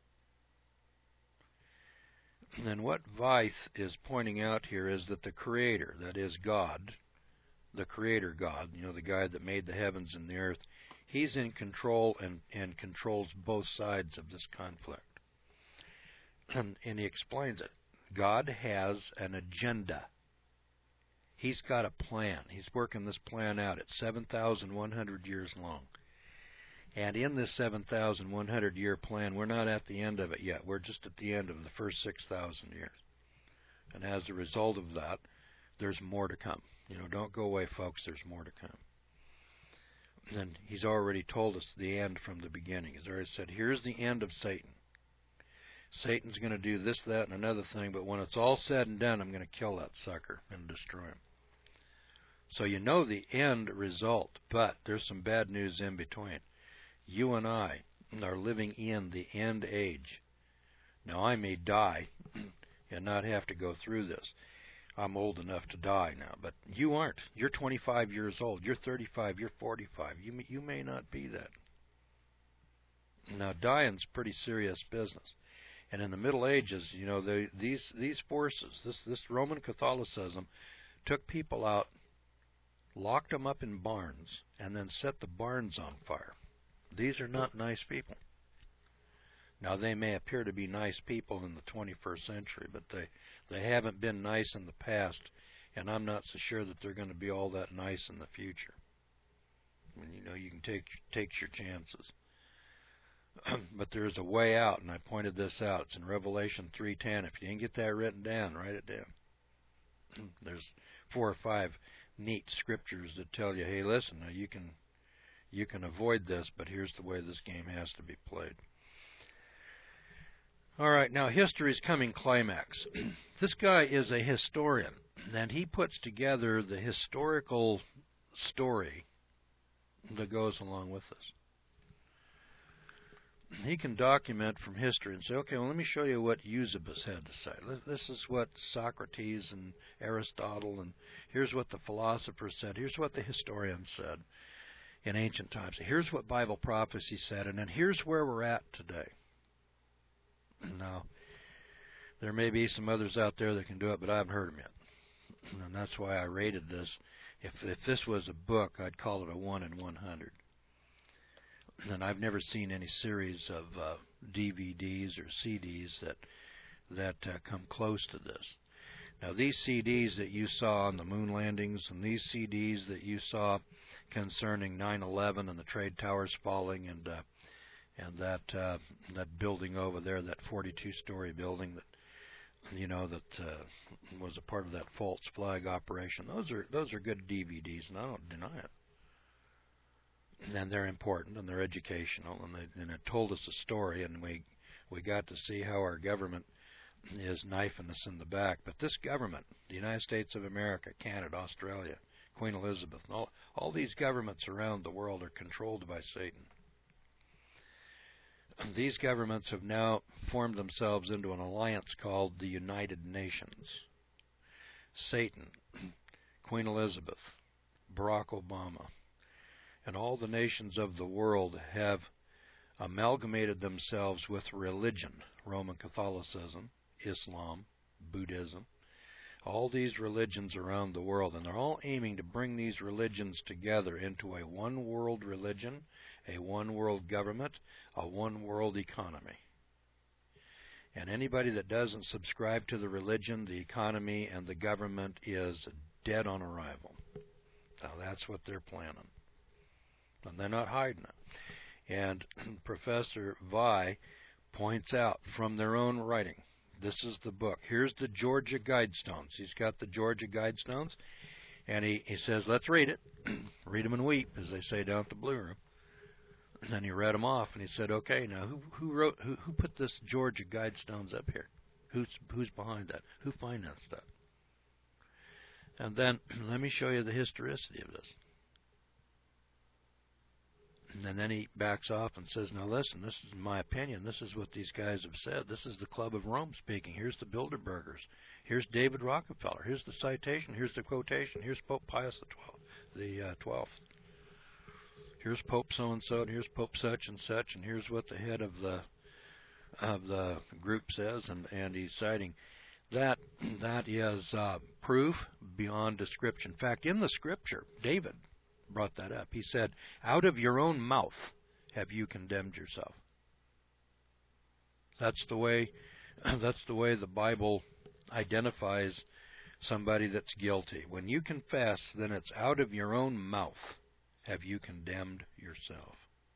And what Veith is pointing out here is that the Creator, that is God, the Creator God, you know, the guy that made the heavens and the earth, he's in control and, and controls both sides of this conflict. And, and he explains it. God has an agenda. He's got a plan. He's working this plan out. It's seven thousand one hundred years long. And in this seven thousand one hundred year plan, we're not at the end of it yet. We're just at the end of the first six thousand years. And as a result of that, there's more to come. You know, don't go away, folks. There's more to come. And he's already told us the end from the beginning. He's already said, here's the end of Satan. Satan's going to do this, that, and another thing, but when it's all said and done, I'm going to kill that sucker and destroy him. So you know the end result, but there's some bad news in between. You and I are living in the end age. Now, I may die and not have to go through this. I'm old enough to die now, but you aren't. You're twenty-five years old. You're thirty-five. You're forty-five. You may, you may not be that. Now, dying's pretty serious business. And in the Middle Ages, you know, they, these these forces, this this Roman Catholicism, took people out, locked them up in barns, and then set the barns on fire. These are not nice people. Now, they may appear to be nice people in the twenty-first century, but they, they haven't been nice in the past, and I'm not so sure that they're going to be all that nice in the future. I mean, you know, you can take take your chances. But there is a way out, and I pointed this out. It's in Revelation three ten. If you didn't get that written down, write it down. There's four or five neat scriptures that tell you, hey, listen, now you can you can avoid this, but here's the way this game has to be played. All right, now history's coming climax. This guy is a historian, and he puts together the historical story that goes along with this. He can document from history and say, okay, well, let me show you what Eusebius had to say. This is what Socrates and Aristotle, and here's what the philosophers said. Here's what the historians said in ancient times. Here's what Bible prophecy said, and then here's where we're at today. Now, there may be some others out there that can do it, but I haven't heard them yet. And that's why I rated this. If, if this was a book, I'd call it a one in one hundred. And I've never seen any series of uh, D V Ds or C Ds that that uh, come close to this. Now, these C Ds that you saw on the moon landings, and these C Ds that you saw concerning nine eleven and the trade towers falling, and uh, and that uh, that building over there, that forty-two story building that you know that uh, was a part of that false flag operation. Those are those are good D V Ds, and I don't deny it. And they're important, and they're educational, and, they, and it told us a story, and we we got to see how our government is knifing us in the back. But this government, the United States of America, Canada, Australia, Queen Elizabeth. All, all these governments around the world are controlled by Satan. These governments have now formed themselves into an alliance called the United Nations. Satan, Queen Elizabeth, Barack Obama, and all the nations of the world have amalgamated themselves with religion, Roman Catholicism, Islam, Buddhism, all these religions around the world, and they're all aiming to bring these religions together into a one world religion, a one world government, a one world economy. And anybody that doesn't subscribe to the religion, the economy, and the government is dead on arrival. Now that's what they're planning. And they're not hiding it. And Professor Vi points out from their own writing, this is the book. Here's the Georgia Guidestones. He's got the Georgia Guidestones, and he, he says, let's read it. Read them and weep, as they say down at the Blue Room. And then he read them off, and he said, okay, now who, who wrote, who, who put this Georgia Guidestones up here? Who's, who's behind that? Who financed that? And then let me show you the historicity of this. And then he backs off and says, now listen, this is my opinion. This is what these guys have said. This is the Club of Rome speaking. Here's the Bilderbergers. Here's David Rockefeller. Here's the citation. Here's the quotation. Here's Pope Pius the twelfth. The uh, twelfth. Here's Pope so-and-so, and here's Pope such and such, and here's what the head of the of the group says, and, and he's citing. That, that is uh, proof beyond description. In fact, in the Scripture, David brought that up. He said, out of your own mouth have you condemned yourself. That's the way that's the way the Bible identifies somebody that's guilty. When you confess, then it's out of your own mouth have you condemned yourself.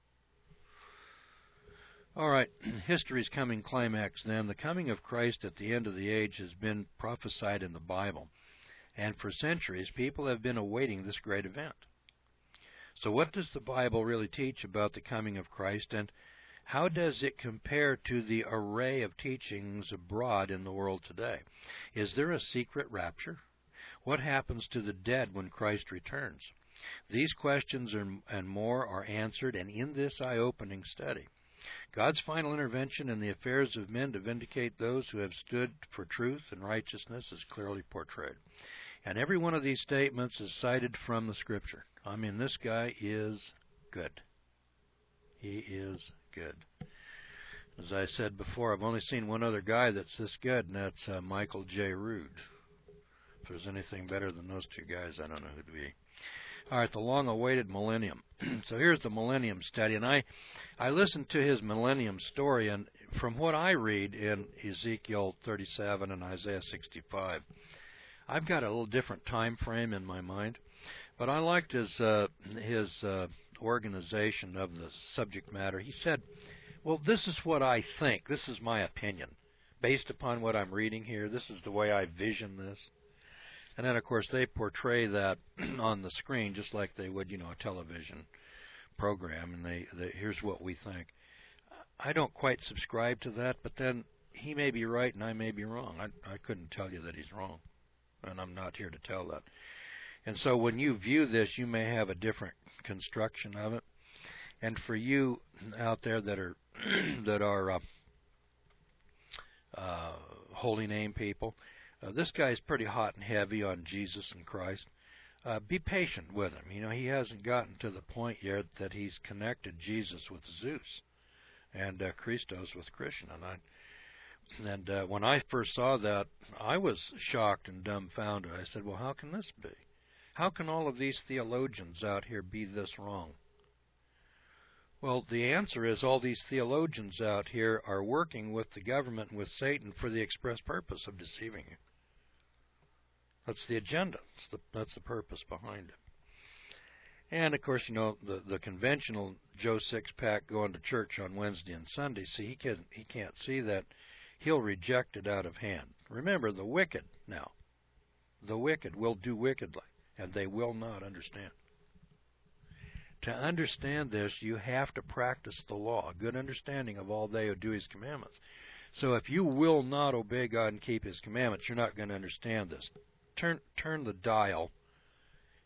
All right, history's coming climax then. The coming of Christ at the end of the age has been prophesied in the Bible. And for centuries, people have been awaiting this great event. So what does the Bible really teach about the coming of Christ, and how does it compare to the array of teachings abroad in the world today? Is there a secret rapture? What happens to the dead when Christ returns? These questions are, and more are answered and in this eye-opening study. God's final intervention in the affairs of men to vindicate those who have stood for truth and righteousness is clearly portrayed. And every one of these statements is cited from the Scripture. I mean, this guy is good. He is good. As I said before, I've only seen one other guy that's this good, and that's uh, Michael J. Rood. If there's anything better than those two guys, I don't know who to be. All right, the long-awaited millennium. So here's the millennium study, and I, I listened to his millennium story, and from what I read in Ezekiel thirty-seven and Isaiah sixty-five, I've got a little different time frame in my mind, but I liked his uh, his uh, organization of the subject matter. He said, well, this is what I think. This is my opinion. Based upon what I'm reading here, this is the way I vision this. And then, of course, they portray that on the screen just like they would, you know, a television program. And they, they here's what we think. I don't quite subscribe to that, but then he may be right and I may be wrong. I, I couldn't tell you that he's wrong, and I'm not here to tell that. And so when you view this, you may have a different construction of it. And for you out there that are that are uh, uh, holy name people, uh, this guy's pretty hot and heavy on Jesus and Christ. Uh, be patient with him. You know, he hasn't gotten to the point yet that he's connected Jesus with Zeus and uh, Christos with Krishna. And, I, and uh, when I first saw that, I was shocked and dumbfounded. I said, well, how can this be? How can all of these theologians out here be this wrong? Well, the answer is all these theologians out here are working with the government and with Satan for the express purpose of deceiving you. That's the agenda. That's the, that's the purpose behind it. And, of course, you know, the, the conventional Joe Sixpack going to church on Wednesday and Sunday, see, he can't, he can't see that. He'll reject it out of hand. Remember, the wicked now, the wicked will do wickedly, and they will not understand. To understand this, you have to practice the law, a good understanding of all they who do his commandments. So if you will not obey God and keep his commandments, you're not going to understand this. Turn, turn the dial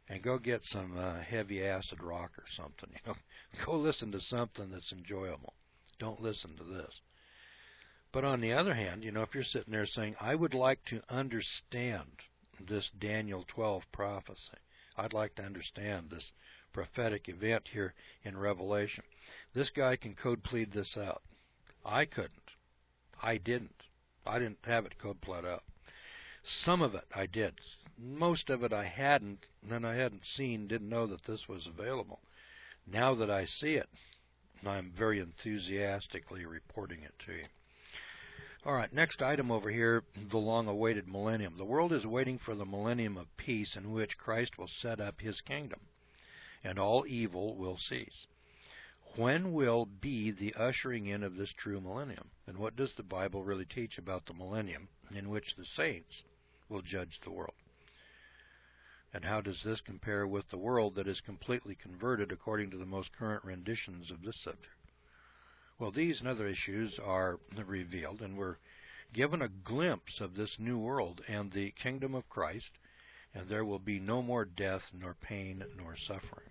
and go get some uh, heavy acid rock or something. You know, go listen to something that's enjoyable. Don't listen to this. But on the other hand, you know, if you're sitting there saying, I would like to understand this Daniel twelve prophecy, I'd like to understand this prophetic event here in Revelation. This guy can code plead this out. I couldn't. I didn't. I didn't have it code plead out. Some of it I did. Most of it I hadn't, and I hadn't seen, didn't know that this was available. Now that I see it, I'm very enthusiastically reporting it to you. All right, next item over here, the long-awaited millennium. The world is waiting for the millennium of peace in which Christ will set up his kingdom, and all evil will cease. When will be the ushering in of this true millennium? And what does the Bible really teach about the millennium in which the saints will judge the world? And how does this compare with the world that is completely converted according to the most current renditions of this subject? Well, these and other issues are revealed, and we're given a glimpse of this new world and the kingdom of Christ, and there will be no more death, nor pain, nor suffering.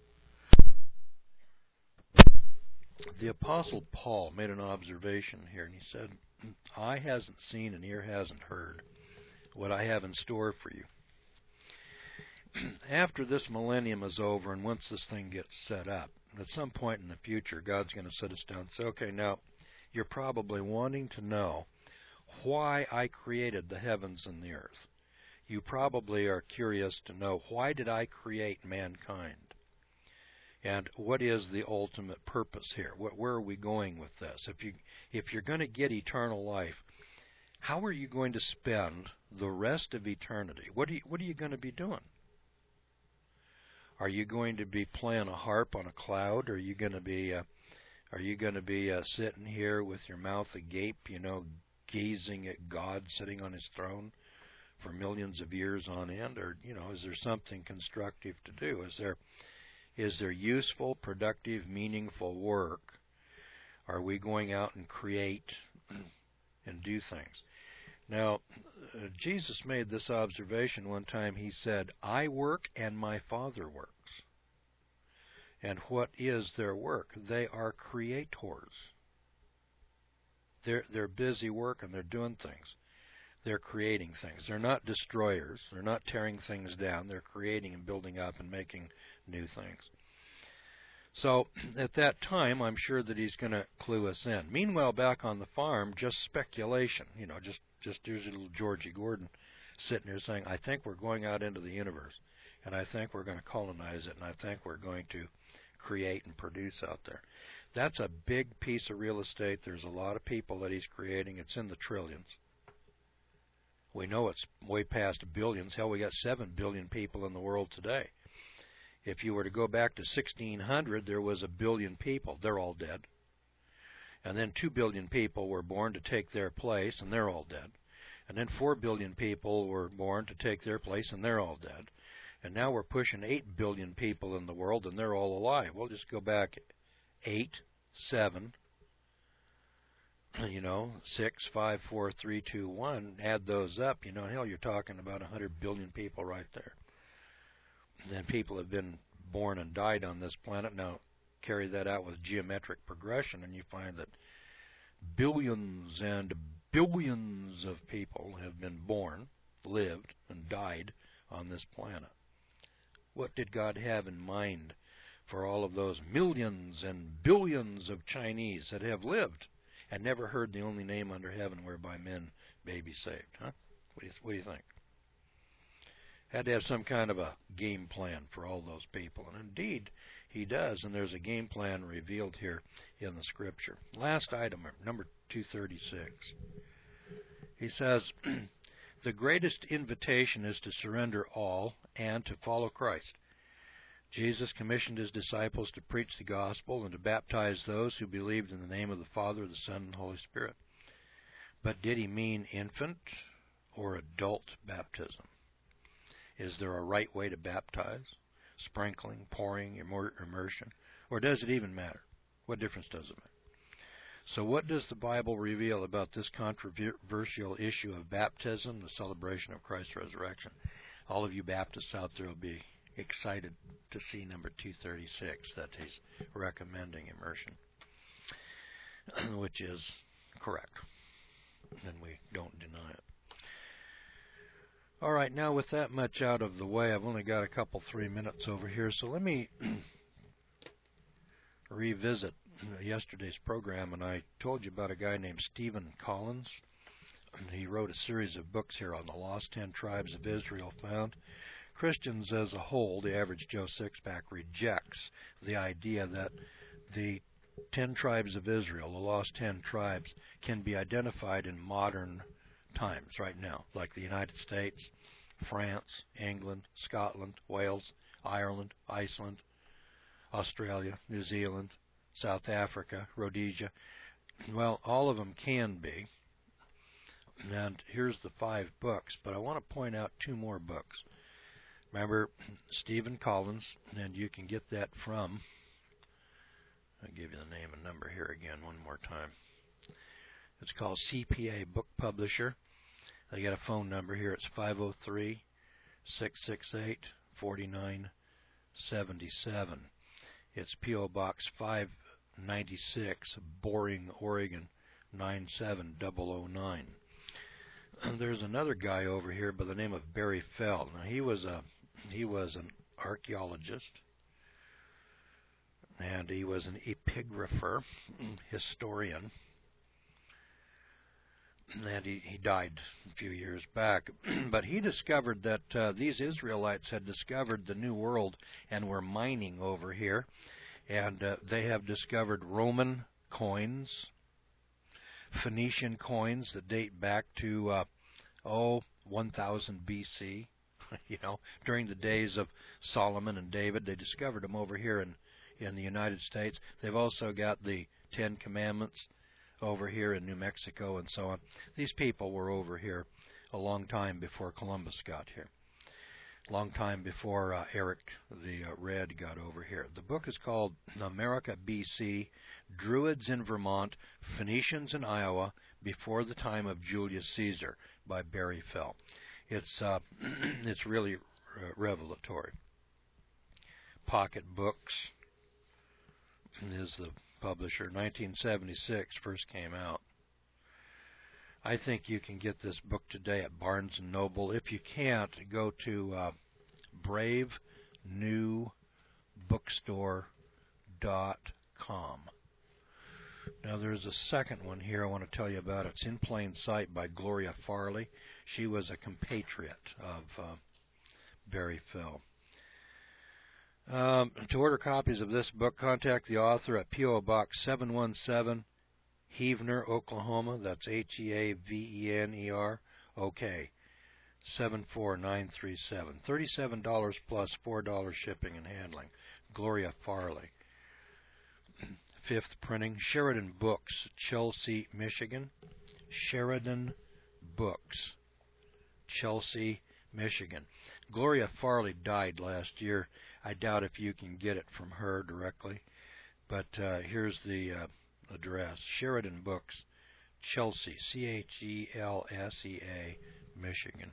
The Apostle Paul made an observation here, and he said, eye hasn't seen and ear hasn't heard what I have in store for you. After this millennium is over, and once this thing gets set up, at some point in the future, God's going to sit us down and say, okay, now, you're probably wanting to know why I created the heavens and the earth. You probably are curious to know, why did I create mankind? And what is the ultimate purpose here? Where are we going with this? If you, if you're going to get eternal life, how are you going to spend the rest of eternity? What are you, what are you going to be doing? Are you going to be playing a harp on a cloud? Are you going to be, uh, are you going to be uh, sitting here with your mouth agape, you know, gazing at God sitting on his throne for millions of years on end? Or, you know, is there something constructive to do? Is there, is there useful, productive, meaningful work? Are we going out and create and do things? Now, uh, Jesus made this observation one time. He said, I work and my Father works. And what is their work? They are creators. They're, they're busy working. They're doing things. They're creating things. They're not destroyers. They're not tearing things down. They're creating and building up and making new things. So at that time, I'm sure that he's going to clue us in. Meanwhile, back on the farm, just speculation. You know, just Just there's a little Georgie Gordon sitting there saying, I think we're going out into the universe, and I think we're going to colonize it, and I think we're going to create and produce out there. That's a big piece of real estate. There's a lot of people that he's creating. It's in the trillions. We know it's way past billions. Hell, we got seven billion people in the world today. If you were to go back to sixteen hundred, there was a billion people. They're all dead. And then two billion people were born to take their place, and they're all dead. And then four billion people were born to take their place, and they're all dead. And now we're pushing eight billion people in the world, and they're all alive. We'll just go back eight, seven, you know, six, five, four, three, two, one. Add those up, you know, hell, you're talking about one hundred billion people right there. And then people have been born and died on this planet. Now, carry that out with geometric progression, and you find that billions and billions of people have been born, lived, and died on this planet. What did God have in mind for all of those millions and billions of Chinese that have lived and never heard the only name under heaven whereby men may be saved? Huh? What do you, what do you think? Had to have some kind of a game plan for all those people, and indeed, he does, and there's a game plan revealed here in the Scripture. Last item, number two thirty-six. He says, the greatest invitation is to surrender all and to follow Christ. Jesus commissioned his disciples to preach the gospel and to baptize those who believed in the name of the Father, the Son, and the Holy Spirit. But did he mean infant or adult baptism? Is there a right way to baptize? Sprinkling, pouring, immersion? Or does it even matter? What difference does it make? So what does the Bible reveal about this controversial issue of baptism, the celebration of Christ's resurrection? All of you Baptists out there will be excited to see number two thirty-six, that he's recommending immersion, which is correct, and we don't deny it. All right, now with that much out of the way, I've only got a couple, three minutes over here, so let me revisit yesterday's program, and I told you about a guy named Stephen Collins. He wrote a series of books here on the lost ten tribes of Israel found. Christians as a whole, the average Joe Sixpack, rejects the idea that the ten tribes of Israel, the lost ten tribes, can be identified in modern times right now, like the United States, France, England, Scotland, Wales, Ireland, Iceland, Australia, New Zealand, South Africa, Rhodesia. Well, all of them can be. And here's the five books, but I want to point out two more books. Remember, Stephen Collins, and you can get that from, I'll give you the name and number here again one more time. It's called C P A Book Publisher. I got a phone number here. It's five oh three, six six eight, four nine seven seven. It's P O Box five ninety-six, Boring, Oregon, nine seven zero zero nine. There's another guy over here by the name of Barry Feld. Now, he was a he was an archaeologist, and he was an epigrapher, historian, and he, he died a few years back. But he discovered that uh, these Israelites had discovered the New World and were mining over here, and uh, they have discovered Roman coins, Phoenician coins that date back to uh, oh one thousand B C. You know, during the days of Solomon and David, they discovered them over here in in the United States. They've also got the Ten Commandments over here in New Mexico and so on. These people were over here a long time before Columbus got here, a long time before uh, Eric the uh, Red got over here. The book is called America B C, Druids in Vermont, Phoenicians in Iowa, Before the Time of Julius Caesar, by Barry Fell. It's uh, it's really uh, revelatory. Pocket Books is the publisher. nineteen seventy-six first came out. I think you can get this book today at Barnes and Noble. If you can't, go to uh, brave new bookstore dot com. Now there's a second one here I want to tell you about. It's In Plain Sight by Gloria Farley. She was a compatriot of uh, Barry Fell. Um, to order copies of this book, contact the author at P O Box seven one seven, Heavener, Oklahoma. That's H E A V E N E R, OK, seven four nine three seven. thirty-seven dollars plus four dollars shipping and handling. Gloria Farley. Fifth printing, Sheridan Books, Chelsea, Michigan. Sheridan Books, Chelsea, Michigan. Gloria Farley died last year. I doubt if you can get it from her directly, but uh, here's the uh, address. Sheridan Books, Chelsea, C H E L S E A, Michigan.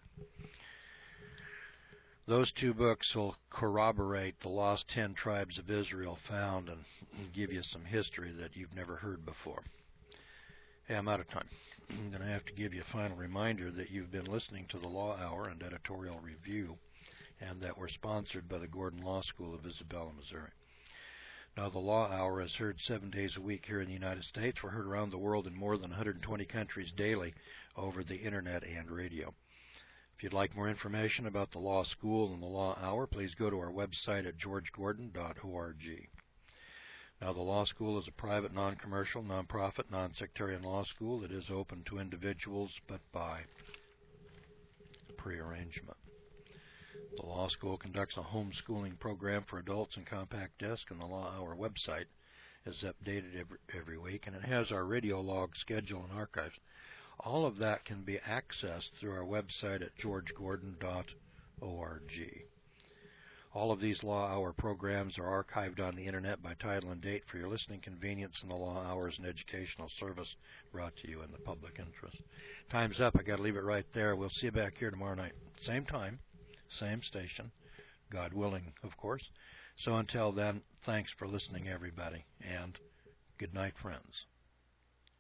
Those two books will corroborate the lost ten tribes of Israel found and, and give you some history that you've never heard before. Hey, I'm out of time. I'm going to have to give you a final reminder that you've been listening to the Law Hour and Editorial Review, and that we're sponsored by the Gordon Law School of Isabella, Missouri. Now, the Law Hour is heard seven days a week here in the United States. We're heard around the world in more than one hundred twenty countries daily over the Internet and radio. If you'd like more information about the Law School and the Law Hour, please go to our website at george gordon dot org. Now, the Law School is a private, non-commercial, non-profit, non-sectarian law school that is open to individuals, but by prearrangement. The Law School conducts a homeschooling program for adults and compact disc, and the Law Hour website is updated every, every week, and it has our radio log schedule and archives. All of that can be accessed through our website at george gordon dot org. All of these Law Hour programs are archived on the Internet by title and date for your listening convenience, and the Law Hour is an educational service brought to you in the public interest. Time's up. I got to leave it right there. We'll see you back here tomorrow night. Same time, same station, God willing, of course. So until then, thanks for listening, everybody, and good night, friends.